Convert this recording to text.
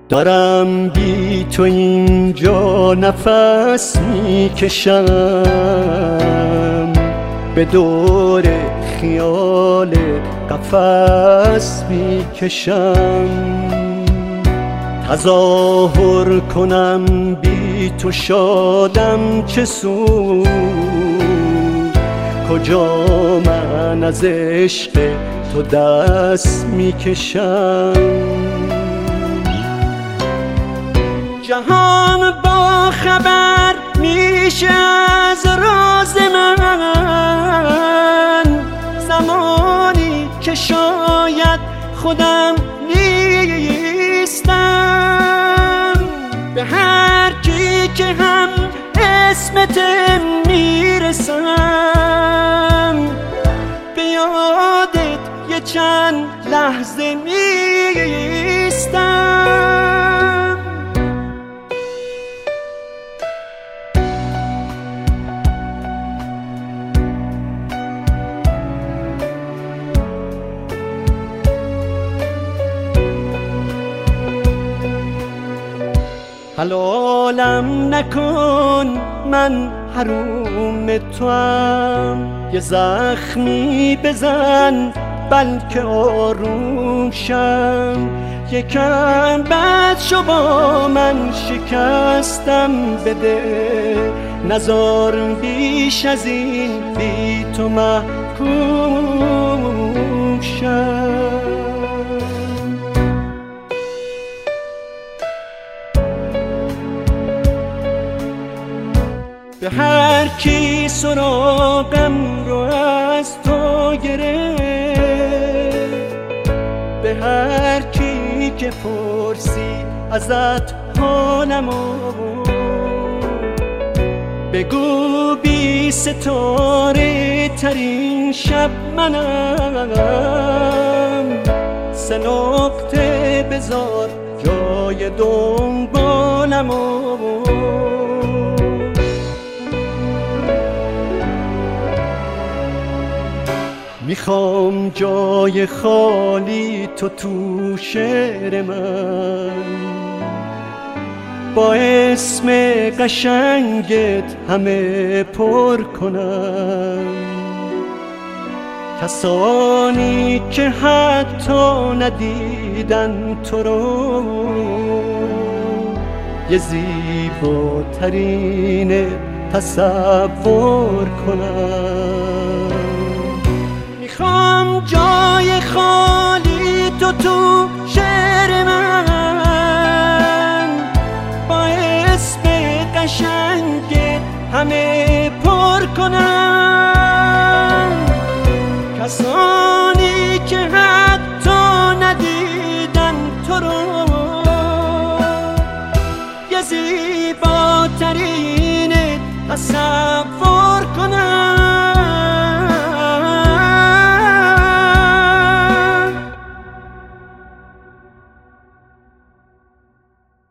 دارم بی تو اینجا نفس میکشم، به دور خیال قفس میکشم. تظاهر کنم بی تو شادم چه سود، کجا من از عشق تو دست میکشم. جهان با خبر میشه از راز من، زمانی که شاید خودم نیستم. به هر کی که هم اسمت میرسم، به یادت یه چند لحظه میستم. حلالم نکن من حروم توام، یه زخمی بزن بلکه آروم شم. یکم بعد شو با من شکستم بده، نزار بیش از این بی تو محکوم شم. به هر کی سراغم رو از تو گرفت، به هر کی که پرسی ازت حالمو، بگو بی ستاره ترین شب منم. 3 نقطه بذار جای دنبالمو، میخوام جای خالی تو شعر من، با اسم قشنگت همه پر کنم. کسانی که حتی ندیدن تو رو، یه زیباترین تصور کنم. میخوام جای خالی تو شعر من، با اسم قشنگت همه پر کنم. کسانی که حتی ندیدن تو رو، یه زیباترین تصور